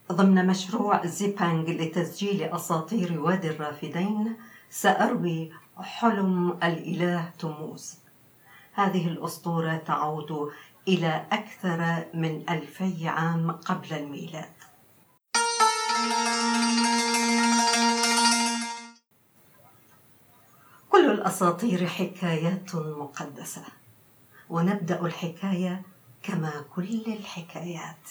ضمن مشروع زيبانج لتسجيل أساطير وادي الرافدين سأروي حلم الإله تموز. هذه الأسطورة تعود إلى أكثر من 2000 عام قبل الميلاد. كل الأساطير حكايات مقدسة، ونبدأ الحكاية كما كل الحكايات.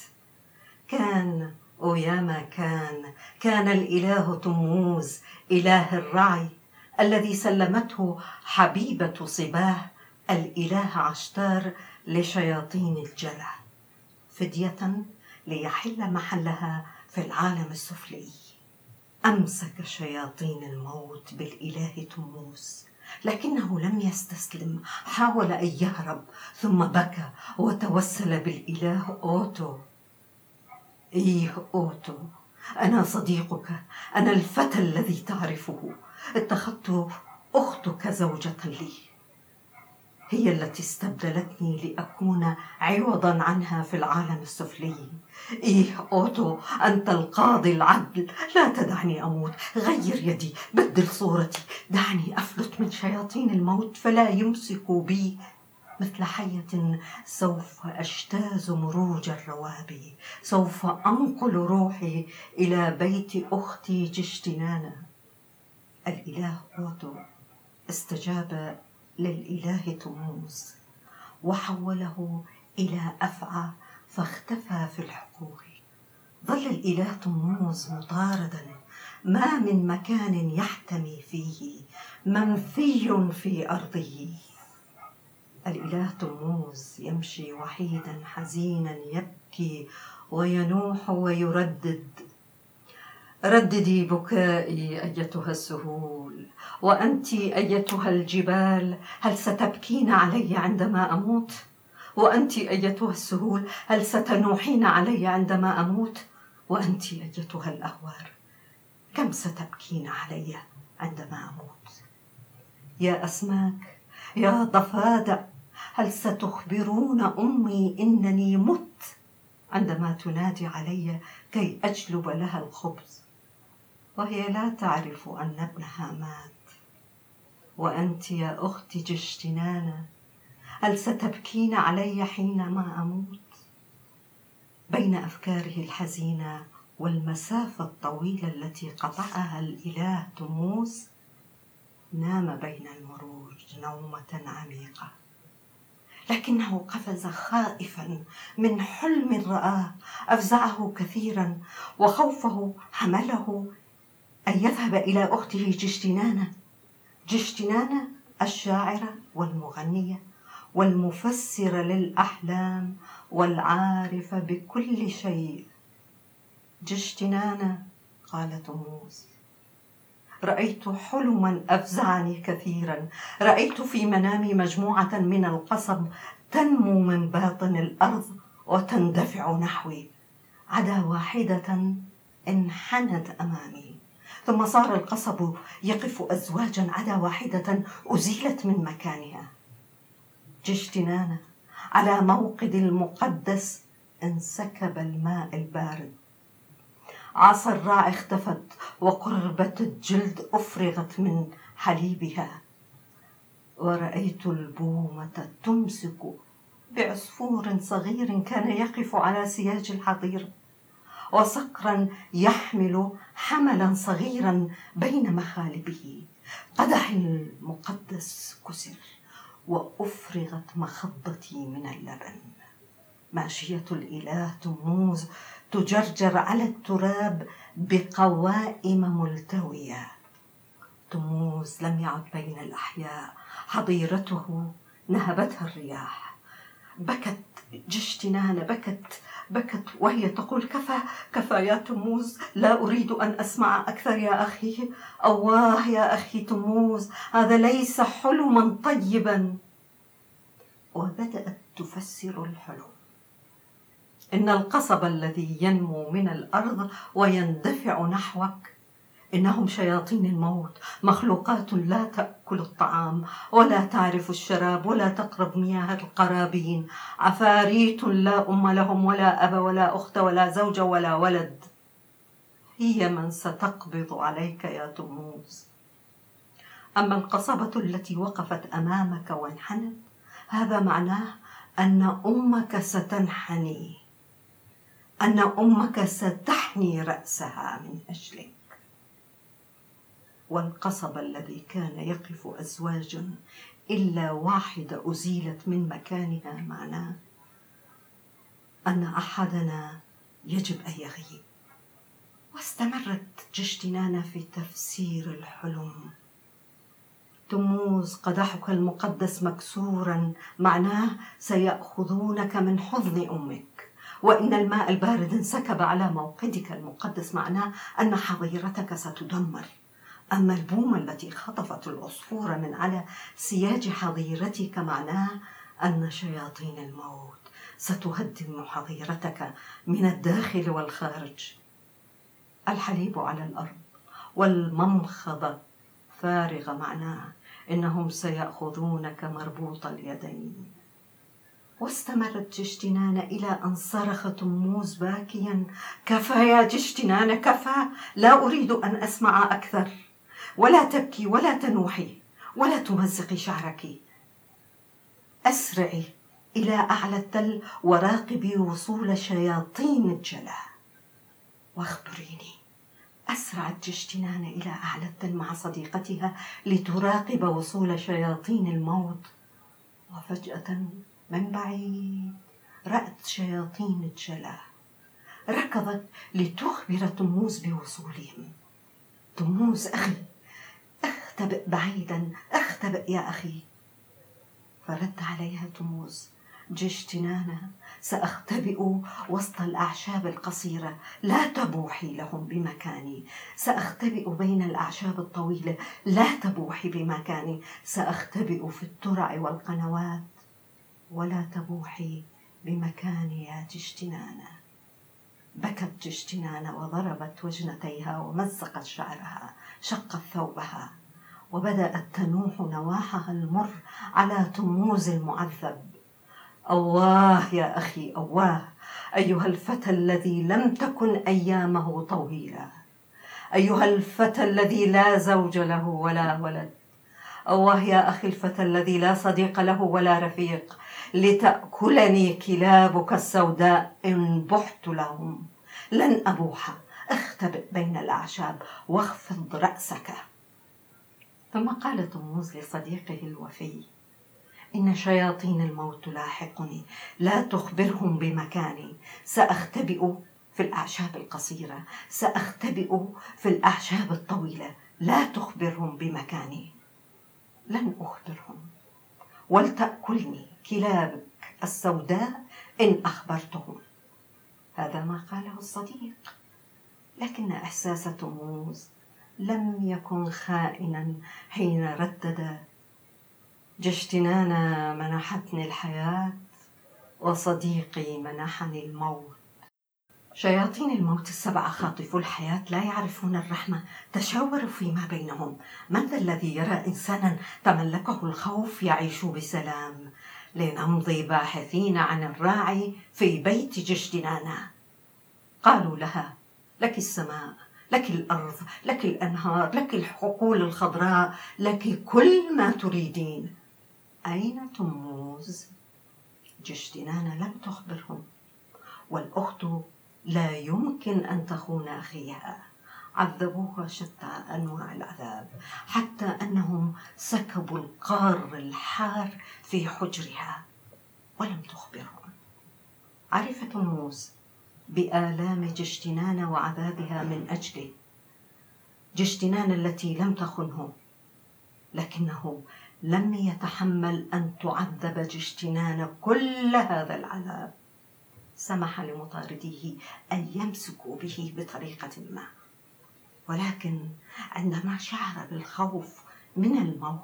كان وياما كان الإله تموز إله الرعي الذي سلمته حبيبة صباه الإله عشتار لشياطين الجلع فدية ليحل محلها في العالم السفلي. أمسك شياطين الموت بالإله تموز، لكنه لم يستسلم، حاول أن يهرب، ثم بكى وتوسل بالإله أوتو. إيه أوتو، أنا صديقك، أنا الفتى الذي تعرفه، اتخذت أختك زوجة لي، هي التي استبدلتني لأكون عوضا عنها في العالم السفلي. إيه أوتو، أنت القاضي العدل، لا تدعني أموت، غير يدي، بدل صورتي، دعني أفلت من شياطين الموت فلا يمسكوا بي مثل حية. سوف أجتاز مروج الروابي، سوف أنقل روحي إلى بيت أختي جشتنانا. الإله أوتو استجاب للإله تموز وحوله إلى أفعى فاختفى في الحقول. ظل الإله تموز مطاردا، ما من مكان يحتمي فيه، منفي في أرضه. الإله تموز يمشي وحيدا حزينا، يبكي وينوح ويردد: رددي بكائي أيتها السهول، وأنت أيتها الجبال هل ستبكين علي عندما أموت؟ وأنت أيتها السهول هل ستنوحين علي عندما أموت؟ وأنت أيتها الأهوار كم ستبكين علي عندما أموت؟ يا أسماك، يا ضفادع، هل ستخبرون أمي إنني مت عندما تنادي علي كي أجلب لها الخبز وهي لا تعرف أن ابنها مات؟ وأنت يا أختي جشتنانا، هل ستبكين علي حينما أموت؟ بين أفكاره الحزينة والمسافة الطويلة التي قطعها الإله تموز، نام بين المروج نومة عميقة، لكنه قفز خائفا من حلم رآه أفزعه كثيرا، وخوفه حمله أن يذهب إلى أخته جشتنانا الشاعرة والمغنية والمفسرة للأحلام والعارفة بكل شيء. جشتنانا، قال تموز، رأيت حلما أفزعني كثيرا. رأيت في منامي مجموعة من القصب تنمو من باطن الأرض وتندفع نحوي، عدا واحدة انحنت أمامي، ثم صار القصب يقف أزواجا، عدا واحدة أزيلت من مكانها. جشتنانا، على موقد المقدس انسكب الماء البارد، عصا الراعي اختفت، وقربة الجلد أفرغت من حليبها، ورأيت البومة تمسك بعصفور صغير كان يقف على سياج الحظيرة، وصقرا يحمل حملا صغيرا بين مخالبه. قدح المقدس كسر، وأفرغت مخضتي من اللبن. ماشية الإله تموز تجرجر على التراب بقوائم ملتوية. تموز لم يعد بين الأحياء، حظيرته نهبتها الرياح. بكت جشتنانا، بكت وهي تقول: كفى يا تموز، لا أريد أن أسمع أكثر يا أخي. أواه يا أخي تموز، هذا ليس حلما طيبا. وبدأت تفسر الحلم: إن القصب الذي ينمو من الأرض ويندفع نحوك إنهم شياطين الموت، مخلوقات لا تأكل الطعام ولا تعرف الشراب ولا تقرب مياه القرابين، عفاريت لا أم لهم ولا أب ولا أخت ولا زوج ولا ولد. هي من ستقبض عليك يا تموز. أما القصبة التي وقفت أمامك وانحنت، هذا معناه أن أمك ستنحني، أن أمك ستحني رأسها من أجلك. والقصب الذي كان يقف أزواج إلا واحدة أزيلت من مكانها، معناه أن أحدنا يجب أن يغيب. واستمرت جشتنانة في تفسير الحلم. تموز، قدحك المقدس مكسورا، معناه سيأخذونك من حضن أمك. وإن الماء البارد انسكب على موقدك المقدس، معناه أن حظيرتك ستدمر. أما البومة التي خطفت العصفور من على سياج حظيرتك، معناه أن شياطين الموت ستهدم حظيرتك من الداخل والخارج. الحليب على الأرض والممخضة فارغة، معناه إنهم سيأخذونك مربوط اليدين. واستمرت جشتنانة إلى أن صرخ تموز باكيا: كفى يا جشتنانة، كفى، لا أريد أن أسمع أكثر. ولا تبكي ولا تنوحي ولا تمزقي شعرك. أسرعي إلى أعلى التل وراقبي وصول شياطين الجلى واخبريني. أسرعت جشتنانة إلى أعلى التل مع صديقتها لتراقب وصول شياطين الموت. وفجأة من بعيد رأت شياطين الجلى، ركضت لتخبر تموز بوصولهم. تموز، أخي، اختبئ بعيدا، اختبئ يا أخي. فرد عليها تموز: جشتنانة، سأختبئ وسط الأعشاب القصيرة، لا تبوحي لهم بمكاني. سأختبئ بين الأعشاب الطويلة، لا تبوحي بمكاني. سأختبئ في الترع والقنوات، ولا تبوحي بمكاني يا جشتنانة. بكت جشتنانة وضربت وجنتيها ومزقت شعرها، شقت ثوبها، وبدأت تنوح نواحها المر على تموز المعذب. أواه يا أخي، أواه، أيها الفتى الذي لم تكن أيامه طويلة، أيها الفتى الذي لا زوج له ولا ولد، أواه يا أخي الفتى الذي لا صديق له ولا رفيق، لتأكلني كلابك السوداء إن بحت لهم. لن أبوح، اختبئ بين الأعشاب واخفض رأسك. ثم قال تموز لصديقه الوفي: إن شياطين الموت تلاحقني، لا تخبرهم بمكاني. سأختبئ في الأعشاب القصيرة، سأختبئ في الأعشاب الطويلة، لا تخبرهم بمكاني. لن أخبرهم، ولتأكلني كلابك السوداء إن أخبرتهم. هذا ما قاله الصديق، لكن إحساس تموز لم يكن خائنا حين ردد: جشتنانة منحتني الحياة، وصديقي منحني الموت. شياطين الموت السبعة خاطفو الحياة لا يعرفون الرحمة، تشاوروا فيما بينهم: من ذا الذي يرى إنسانا تملكه الخوف يعيش بسلام؟ لنمضي باحثين عن الراعي في بيت جشتنانة. قالوا لها: لك السماء، لك الأرض، لك الأنهار، لك الحقول الخضراء، لك كل ما تريدين. أين تموز؟ جشتنانة لم تخبرهم، والأخت لا يمكن أن تخون أخيها. عذبوها شتى أنواع العذاب، حتى أنهم سكبوا القار الحار في حجرها ولم تخبرهم. عرف تموز بآلام جشتنانة وعذابها من أجله، جشتنانة التي لم تخنه، لكنه لم يتحمل أن تعذب جشتنانة كل هذا العذاب. سمح لمطارديه أن يمسكوا به بطريقة ما، ولكن عندما شعر بالخوف من الموت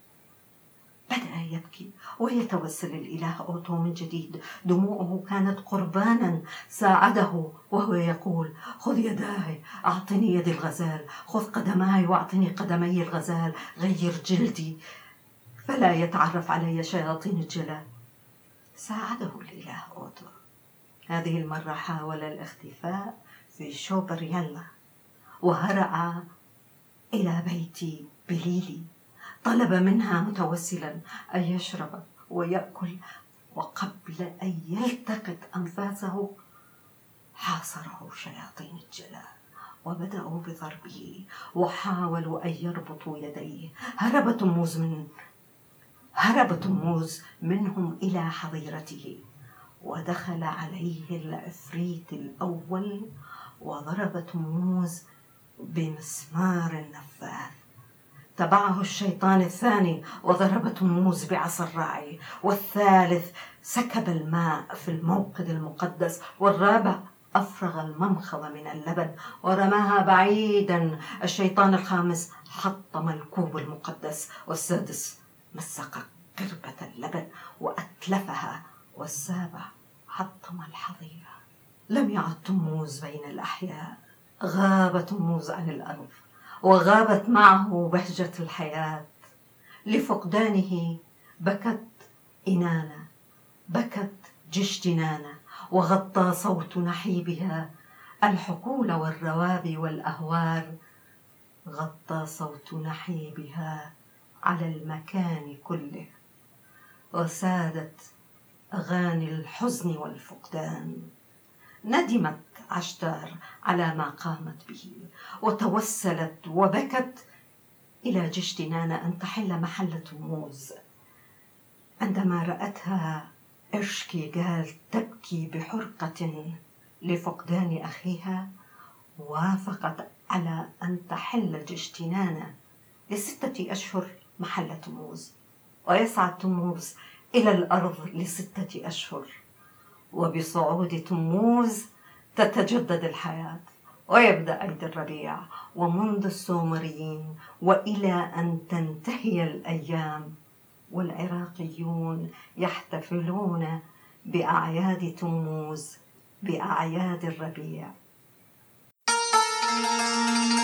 بدأ يبكي ويتوسل الإله أوتو من جديد. دموعه كانت قربانا ساعده وهو يقول: خذ يداي، أعطني يد الغزال، خذ قدماي وأعطني قدمي الغزال، غير جلدي فلا يتعرف علي شياطين الجلى. ساعده الإله أوتو. هذه المرة حاول الاختفاء في شوبريلا، وهرع إلى بيت بليلي، طلب منها متوسلا أن يشرب ويأكل، وقبل أن يلتقط أنفاسه حاصره شياطين الجلاء وبدأوا بضربه وحاولوا أن يربطوا يديه. هرب تموز منهم إلى حظيرته، ودخل عليه العفريت الأول وضرب تموز بمسمار نفاث. تبعه الشيطان الثاني وضرب تموز بعصا الراعي، والثالث سكب الماء في الموقد المقدس، والرابع أفرغ الممخض من اللبن ورماها بعيدا. الشيطان الخامس حطم الكوب المقدس، والسادس مسك قربة اللبن وأتلفها، والسابع حطم الحظيرة. لم يعد تموز بين الأحياء، غاب تموز عن الأرض، وغابت معه بهجة الحياة. لفقدانه بكت إنانة، بكت جشتنانة، وغطى صوت نحيبها الحقول والروابي والأهوار، غطى صوت نحيبها على المكان كله، وسادت أغاني الحزن والفقدان. ندمت عشتار على ما قامت به، وتوسلت وبكت إلى جشتنانة أن تحل محل تموز. عندما رأتها إرشكيغال تبكي بحرقة لفقدان أخيها، وافقت على أن تحل جشتنانة ل6 أشهر محل تموز، ويصعد تموز إلى الأرض ل6 أشهر. وبصعود تموز تتجدد الحياة، ويبدأ عيد الربيع، ومنذ السومريين وإلى أن تنتهي الأيام، والعراقيون يحتفلون بأعياد تموز، بأعياد الربيع.